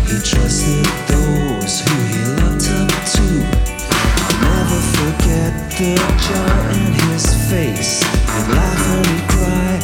He trusted those who he looked up to. I'll never forget the joy in his face. He'd laugh and he'd cry